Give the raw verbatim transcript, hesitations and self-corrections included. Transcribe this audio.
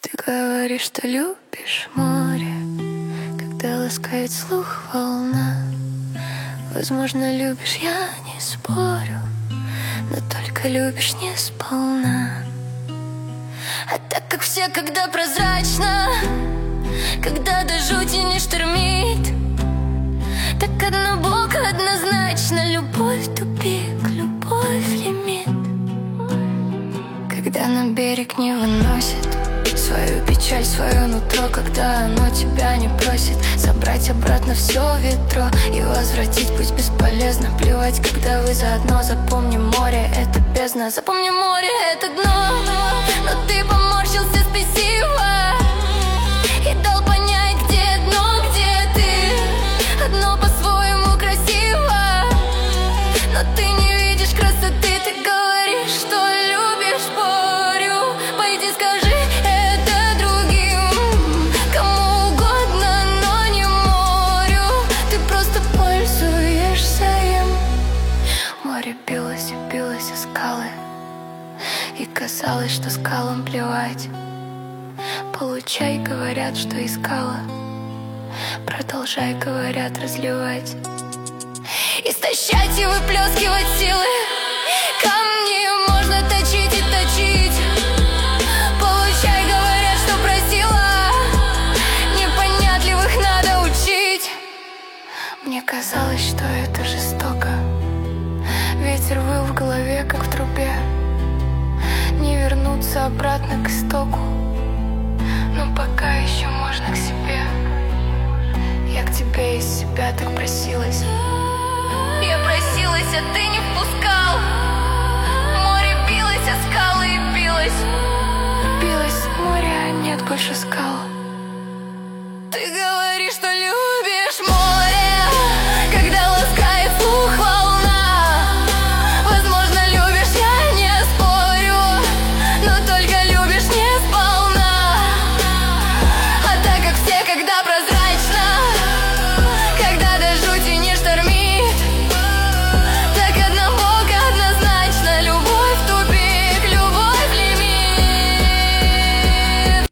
Ты говоришь, что любишь море, когда ласкает слух волна. Возможно, любишь, я не спорю, но только любишь не сполна. А так как все, когда прозрачно, когда до жути не штормит, так однобоко, однозначно. Любовь тупик, любовь лимит. Когда на берег не выносит свою печаль, свое нутро, когда оно тебя не просит забрать обратно все ведро и возвратить, пусть бесполезно. Плевать, когда вы заодно. Запомни, море — это бездна. Запомни, море — это дно. Но ты поморщился спесиво и дал понять, где дно, где ты. Одно по-своему красиво, но ты не видишь красоты. Ты говоришь, что любишь, спорю. Пойди скажи это другим, кому угодно, но не морю. Ты просто пользуешься им. Море билось и билось о скалы, и казалось, что скалам плевать. Получай, говорят, что искала, продолжай, говорят, разливать. Истощать и выплескивать силы. Камни можно точить и точить. Получай, говорят, что просила. Непонятливых надо учить. Мне казалось, что это жестоко. Ветер выл в голове, как в трубе. Не вернуться обратно к истоку, но пока еще можно к себе. Я к тебе из себя так просилась. Я просилась, а ты не впускал. Море билось о скалы и билось. Билось море, а нет больше скал.